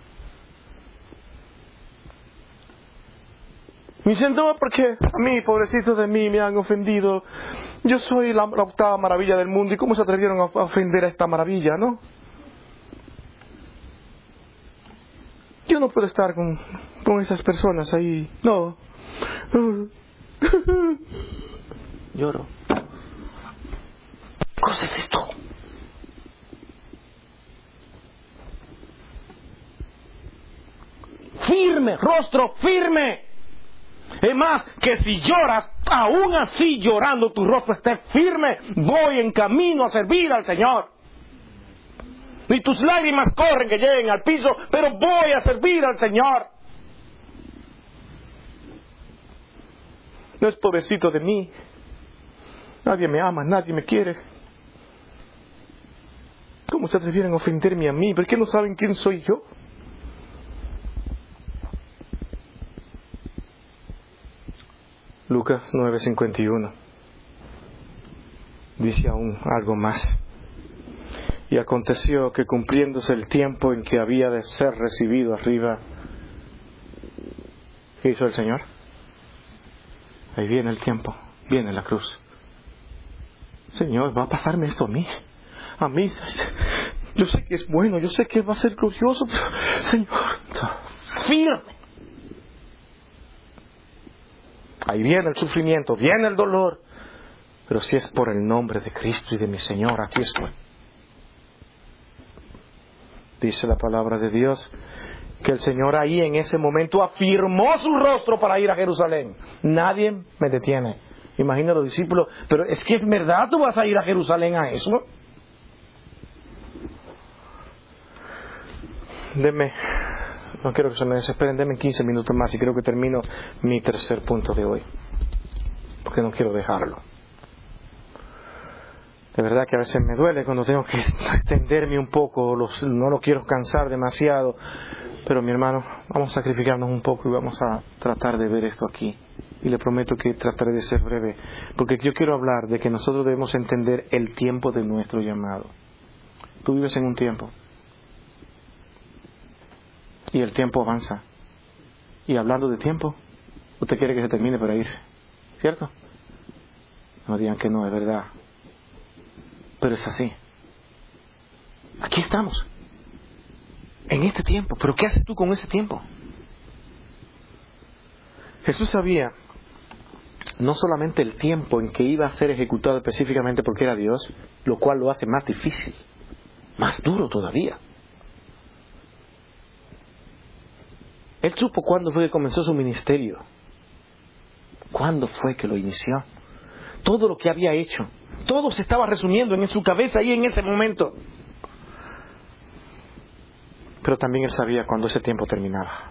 Me dicen, no, porque a mí, pobrecito de mí, me han ofendido. Yo soy la octava maravilla del mundo. ¿Y cómo se atrevieron a ofender a esta maravilla, no? Yo no puedo estar con esas personas ahí. No. lloro. ¿Qué cosa es esto? Firme, rostro firme. Es más, que si lloras, aún así llorando tu rostro esté firme. Voy en camino a servir al Señor. Y tus lágrimas corren que lleguen al piso, pero voy a servir al Señor. No es pobrecito de mí. Nadie me ama, nadie me quiere. ¿Cómo se atrevieren a ofenderme a mí? ¿Por qué no saben quién soy yo? Lucas 9:51 dice aún algo más. Y aconteció que cumpliéndose el tiempo en que había de ser recibido arriba, ¿qué hizo el Señor? Ahí viene el tiempo, viene la cruz. Señor, ¿va a pasarme esto a mí? A mí, yo sé que es bueno, yo sé que va a ser glorioso, pero Señor, firme. Ahí viene el sufrimiento, viene el dolor. Pero si es por el nombre de Cristo y de mi Señor, aquí estoy. Dice la palabra de Dios que el Señor ahí en ese momento afirmó su rostro para ir a Jerusalén. Nadie me detiene. Imagina a los discípulos, pero es que es verdad, tú vas a ir a Jerusalén a eso. No quiero que se me desesperen, denme 15 minutos más y creo que termino mi tercer punto de hoy, porque no quiero dejarlo. De verdad que a veces me duele cuando tengo que extenderme un poco, no lo quiero cansar demasiado, pero mi hermano, vamos a sacrificarnos un poco y vamos a tratar de ver esto aquí. Y le prometo que trataré de ser breve, porque yo quiero hablar de que nosotros debemos entender el tiempo de nuestro llamado. Tú vives en un tiempo. Y el tiempo avanza. Y hablando de tiempo, usted quiere que se termine para irse, ¿cierto? No digan que no, es verdad. Pero es así. Aquí estamos. En este tiempo. ¿Pero qué haces tú con ese tiempo? Jesús sabía no solamente el tiempo en que iba a ser ejecutado específicamente porque era Dios, lo cual lo hace más difícil, más duro todavía. Él supo cuándo fue que comenzó su ministerio. ¿Cuándo fue que lo inició? Todo lo que había hecho. Todo se estaba resumiendo en su cabeza ahí en ese momento. Pero también él sabía cuándo ese tiempo terminaba.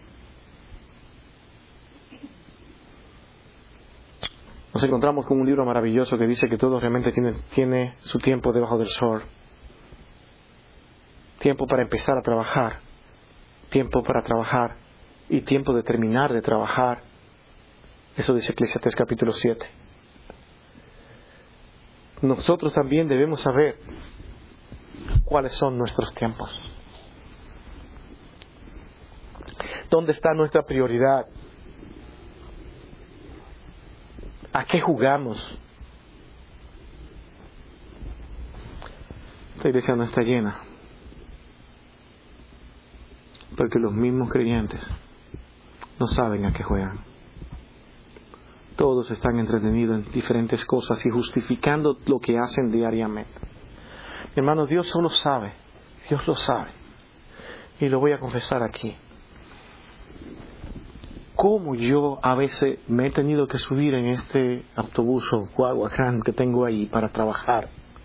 Nos encontramos con un libro maravilloso que dice que todo realmente tiene su tiempo debajo del sol. Tiempo para empezar a trabajar. Tiempo para trabajar y tiempo de terminar de trabajar. Eso dice Eclesiastés capítulo 7. Nosotros también debemos saber cuáles son nuestros tiempos. ¿Dónde está nuestra prioridad? ¿A qué jugamos? Esta iglesia no está llena, porque los mismos creyentes no saben a qué juegan. Todos están entretenidos en diferentes cosas y justificando lo que hacen diariamente. Hermanos, Dios solo sabe. Dios lo sabe. Y lo voy a confesar aquí. Cómo yo a veces me he tenido que subir en este autobús o guagua que tengo ahí para trabajar.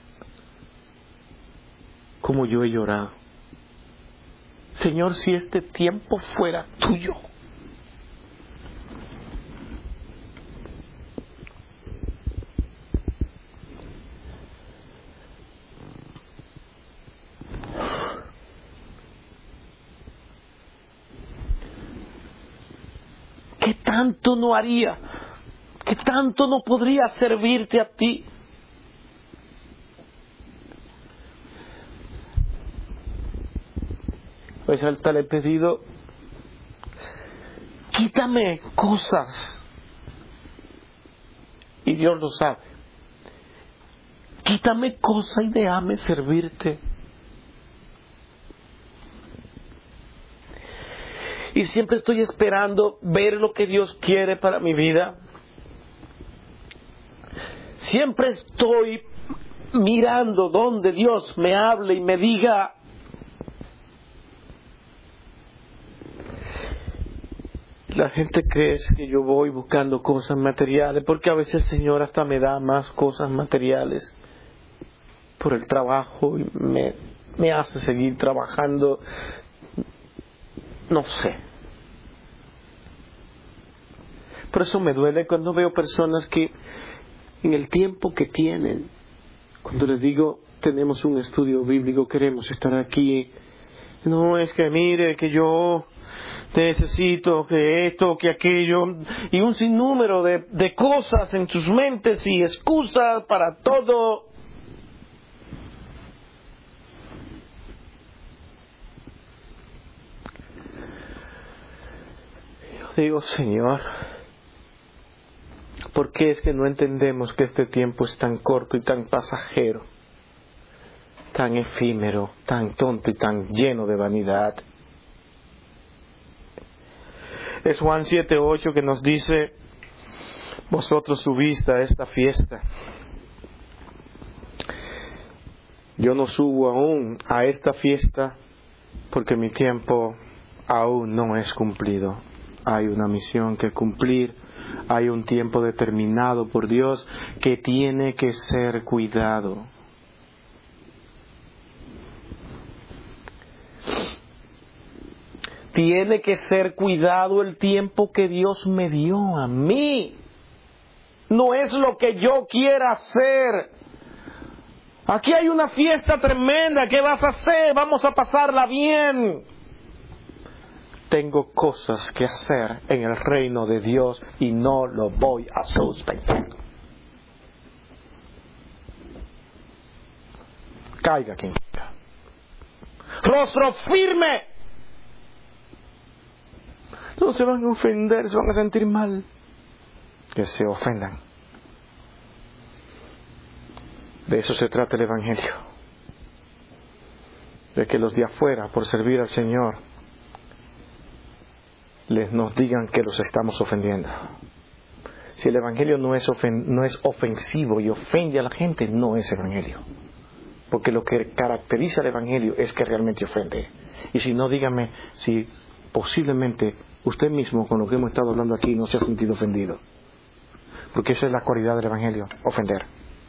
Cómo yo he llorado. Señor, si este tiempo fuera tuyo. ¿Qué tanto no haría? ¿Qué tanto no podría servirte a ti? Pues hasta le he pedido, quítame cosas. Y Dios lo sabe. Quítame cosas y déjame servirte. Y siempre estoy esperando ver lo que Dios quiere para mi vida. siempre estoy mirando donde Dios me hable y me diga. La gente cree que yo voy buscando cosas materiales, porque a veces el Señor hasta me da más cosas materiales por el trabajo y me hace seguir trabajando. No sé. Por eso me duele cuando veo personas que en el tiempo que tienen, cuando les digo tenemos un estudio bíblico, queremos estar aquí, no es que mire que yo necesito que esto, que aquello, y un sinnúmero de cosas en sus mentes y excusas para todo. Yo digo, Señor, ¿por qué es que no entendemos que este tiempo es tan corto y tan pasajero, tan efímero, tan tonto y tan lleno de vanidad? Es Juan 7:8 que nos dice, vosotros subiste a esta fiesta. Yo no subo aún a esta fiesta porque mi tiempo aún no es cumplido. Hay una misión que cumplir, hay un tiempo determinado por Dios que tiene que ser cuidado. Tiene que ser cuidado el tiempo que Dios me dio a mí. No es lo que yo quiera hacer. Aquí hay una fiesta tremenda. ¿Qué vas a hacer? Vamos a pasarla bien. Tengo cosas que hacer en el reino de Dios y no lo voy a suspender. Caiga quien caiga. Rostro firme. No se van a ofender, se van a sentir mal. Que se ofendan. De eso se trata el Evangelio. De que los de afuera, por servir al Señor, nos digan que los estamos ofendiendo. Si el Evangelio no es ofensivo y ofende a la gente, no es Evangelio. Porque lo que caracteriza al Evangelio es que realmente ofende. Y si no, dígame si posiblemente usted mismo, con lo que hemos estado hablando aquí, no se ha sentido ofendido. Porque esa es la cualidad del Evangelio, ofender.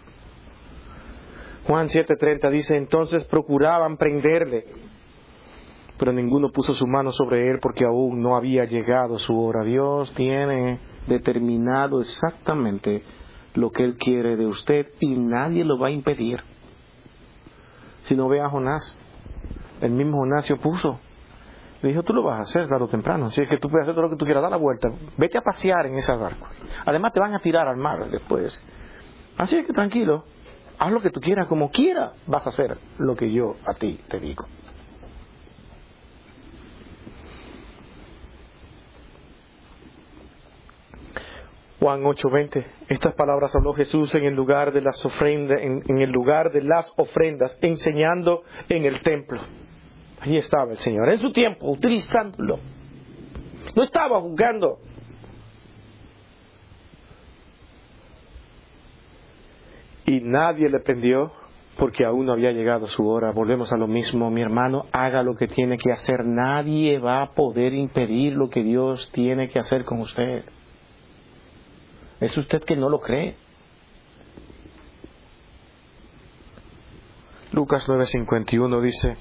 Juan 7:30 dice, entonces procuraban prenderle, pero ninguno puso su mano sobre él porque aún no había llegado su hora. Dios tiene determinado exactamente lo que Él quiere de usted y nadie lo va a impedir. Si no ve a Jonás, el mismo Jonás se opuso. Le dijo, tú lo vas a hacer tarde o temprano. Si es que tú puedes hacer todo lo que tú quieras, da la vuelta. Vete a pasear en ese barco. Además te van a tirar al mar después. Así es que tranquilo. Haz lo que tú quieras, como quieras. Vas a hacer lo que yo a ti te digo. Juan 8:20. Estas palabras habló Jesús en el lugar de las ofrendas, en el lugar de las ofrendas, enseñando en el templo. Allí estaba el Señor, en su tiempo, utilizándolo. No estaba juzgando. Y nadie le prendió porque aún no había llegado su hora. Volvemos a lo mismo, mi hermano, haga lo que tiene que hacer. Nadie va a poder impedir lo que Dios tiene que hacer con usted. ¿Es usted que no lo cree? Lucas 9:51 dice,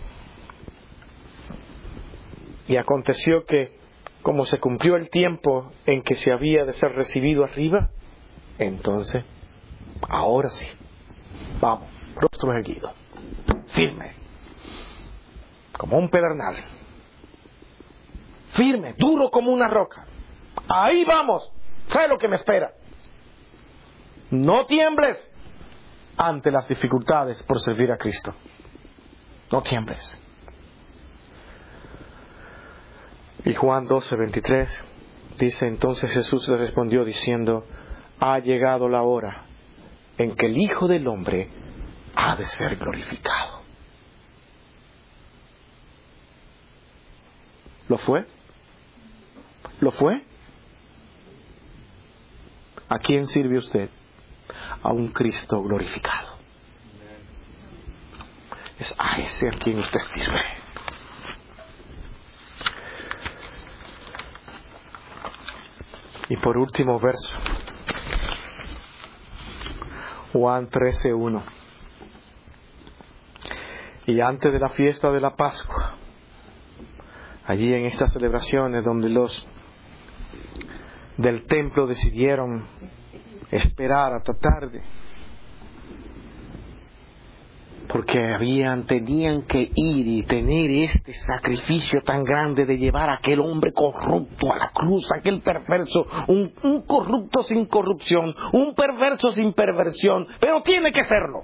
y aconteció que, como se cumplió el tiempo en que se había de ser recibido arriba, entonces, ahora sí, vamos, rostro erguido, firme, como un pedernal, firme, duro como una roca. Ahí vamos, sé lo que me espera. No tiembles ante las dificultades por servir a Cristo. No tiembles. Y Juan 12:23 dice, entonces Jesús le respondió diciendo, ha llegado la hora en que el Hijo del Hombre ha de ser glorificado. ¿Lo fue? ¿Lo fue? ¿A quién sirve usted? a un Cristo glorificado. Es a ese a quien usted sirve. Y por último verso, Juan 13:1. Y antes de la fiesta de la Pascua, allí en estas celebraciones donde los del templo decidieron esperar hasta tarde, porque tenían que ir y tener este sacrificio tan grande de llevar a aquel hombre corrupto a la cruz, aquel perverso, un corrupto sin corrupción, un perverso sin perversión, pero tiene que serlo.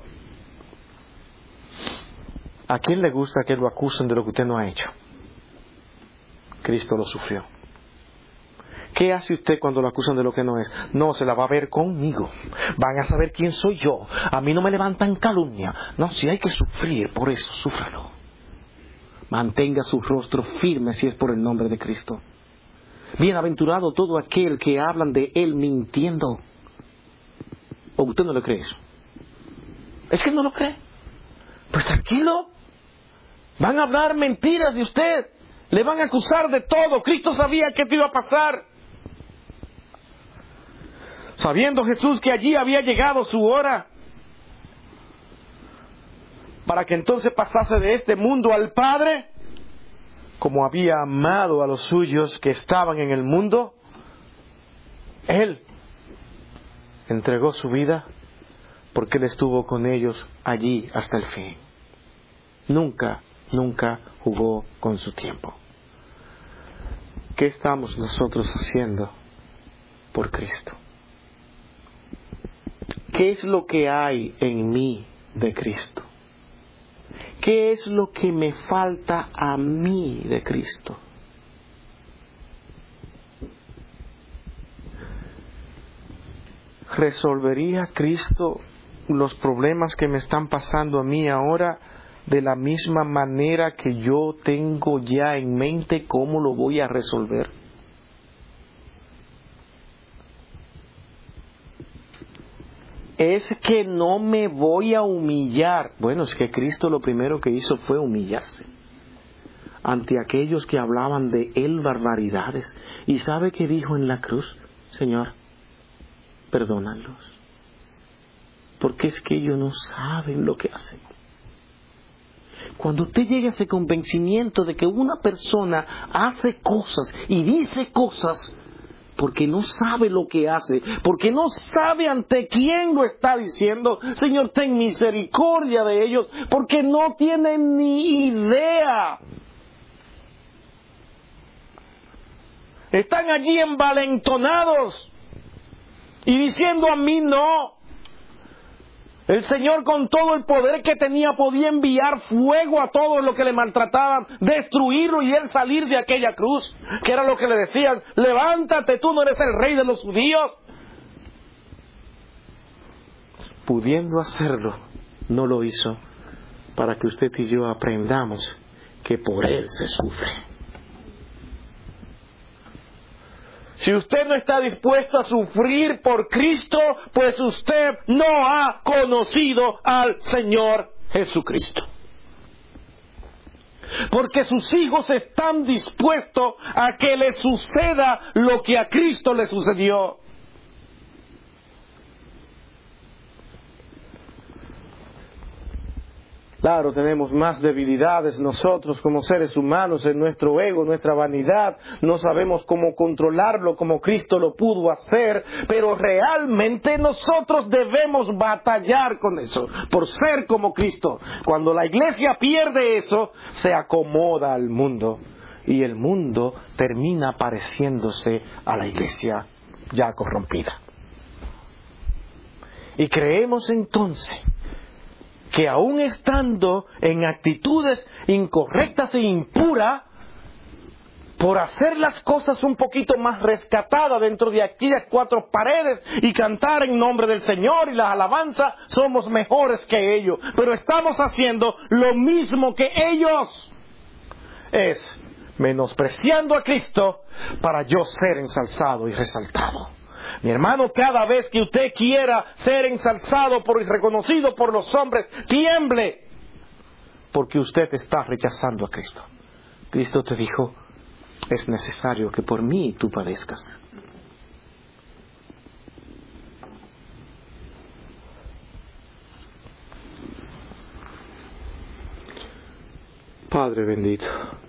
¿A quién le gusta que lo acusen de lo que usted no ha hecho? Cristo lo sufrió. ¿Qué hace usted cuando lo acusan de lo que no es? No, se la va a ver conmigo. Van a saber quién soy yo. A mí no me levantan calumnia. No, si hay que sufrir, por eso, súfralo. Mantenga su rostro firme si es por el nombre de Cristo. Bienaventurado todo aquel que hablan de él mintiendo. ¿O usted no le cree eso? ¿Es que no lo cree? Pues tranquilo. Van a hablar mentiras de usted. Le van a acusar de todo. Cristo sabía que esto iba a pasar. Sabiendo Jesús que allí había llegado su hora, para que entonces pasase de este mundo al Padre, como había amado a los suyos que estaban en el mundo, Él entregó su vida porque Él estuvo con ellos allí hasta el fin. Nunca jugó con su tiempo. ¿Qué estamos nosotros haciendo por Cristo? ¿Qué es lo que hay en mí de Cristo? ¿Qué es lo que me falta a mí de Cristo? ¿Resolvería Cristo los problemas que me están pasando a mí ahora de la misma manera que yo tengo ya en mente cómo lo voy a resolver? Es que no me voy a humillar. Bueno, es que Cristo lo primero que hizo fue humillarse ante aquellos que hablaban de Él barbaridades. ¿Y sabe qué dijo en la cruz? Señor, perdónalos, porque es que ellos no saben lo que hacen. Cuando usted llega a ese convencimiento de que una persona hace cosas y dice cosas porque no sabe lo que hace, porque no sabe ante quién lo está diciendo, Señor, ten misericordia de ellos, porque no tienen ni idea. Están allí envalentonados y diciendo a mí no. El Señor, con todo el poder que tenía, podía enviar fuego a todos los que le maltrataban, destruirlo y Él salir de aquella cruz, que era lo que le decían: levántate, tú no eres el rey de los judíos. Pudiendo hacerlo, no lo hizo, para que usted y yo aprendamos que por Él se sufre. Si usted no está dispuesto a sufrir por Cristo, pues usted no ha conocido al Señor Jesucristo. Porque sus hijos están dispuestos a que le suceda lo que a Cristo le sucedió. Claro, tenemos más debilidades nosotros como seres humanos en nuestro ego, nuestra vanidad. No sabemos cómo controlarlo como Cristo lo pudo hacer, pero realmente nosotros debemos batallar con eso, por ser como Cristo. Cuando la iglesia pierde eso, se acomoda al mundo y el mundo termina pareciéndose a la iglesia ya corrompida. Y creemos entonces que aún estando en actitudes incorrectas e impuras, por hacer las cosas un poquito más rescatadas dentro de aquellas cuatro paredes y cantar en nombre del Señor y la alabanza, somos mejores que ellos. Pero estamos haciendo lo mismo que ellos. Es menospreciando a Cristo para yo ser ensalzado y resaltado. Mi hermano, cada vez que usted quiera ser ensalzado y reconocido por los hombres, tiemble, porque usted está rechazando a Cristo. Cristo te dijo, es necesario que por mí tú padezcas. Padre bendito,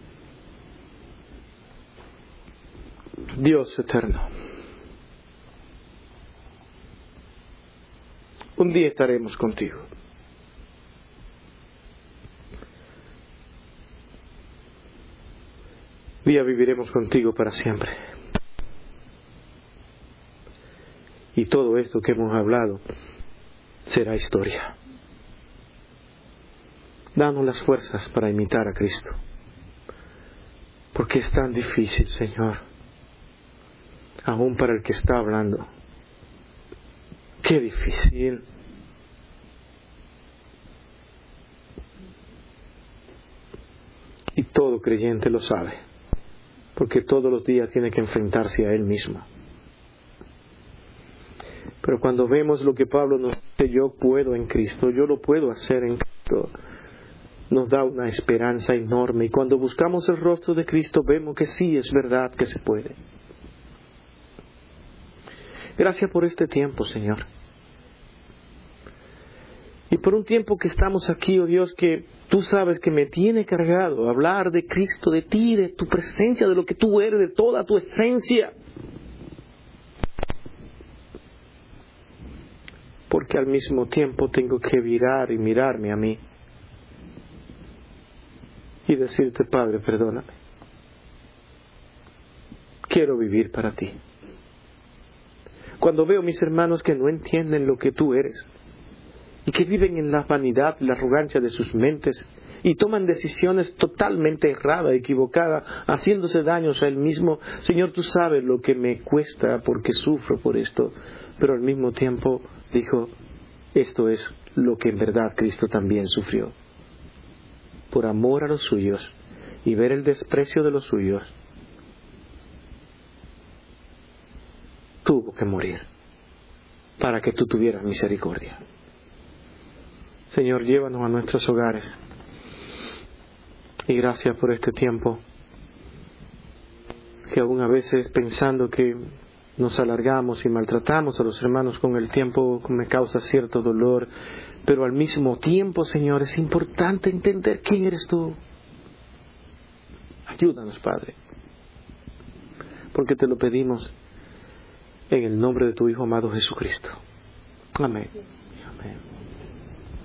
Dios eterno, un día estaremos contigo. Un día viviremos contigo para siempre. Y todo esto que hemos hablado será historia. Danos las fuerzas para imitar a Cristo. Porque es tan difícil, Señor, aún para el que está hablando. Qué difícil. Y todo creyente lo sabe, porque todos los días tiene que enfrentarse a él mismo. Pero cuando vemos lo que Pablo nos dice, yo puedo en Cristo, yo lo puedo hacer en Cristo, nos da una esperanza enorme. Y cuando buscamos el rostro de Cristo, vemos que sí, es verdad que se puede. Gracias por este tiempo, Señor. Y por un tiempo que estamos aquí, oh Dios, que tú sabes que me tiene cargado hablar de Cristo, de ti, de tu presencia, de lo que tú eres, de toda tu esencia. Porque al mismo tiempo tengo que virar y mirarme a mí y decirte, Padre, perdóname. Quiero vivir para ti. Cuando veo a mis hermanos que no entienden lo que tú eres y que viven en la vanidad, la arrogancia de sus mentes y toman decisiones totalmente erradas, equivocadas, haciéndose daños a él mismo, Señor, tú sabes lo que me cuesta porque sufro por esto, pero al mismo tiempo dijo, esto es lo que en verdad Cristo también sufrió. Por amor a los suyos y ver el desprecio de los suyos, tuvo que morir para que tú tuvieras misericordia. Señor, llévanos a nuestros hogares. Y gracias por este tiempo, que aún a veces pensando que nos alargamos y maltratamos a los hermanos con el tiempo, me causa cierto dolor. Pero al mismo tiempo, Señor, es importante entender quién eres tú. Ayúdanos, Padre, porque te lo pedimos en el nombre de tu Hijo amado Jesucristo. Amén. Amén.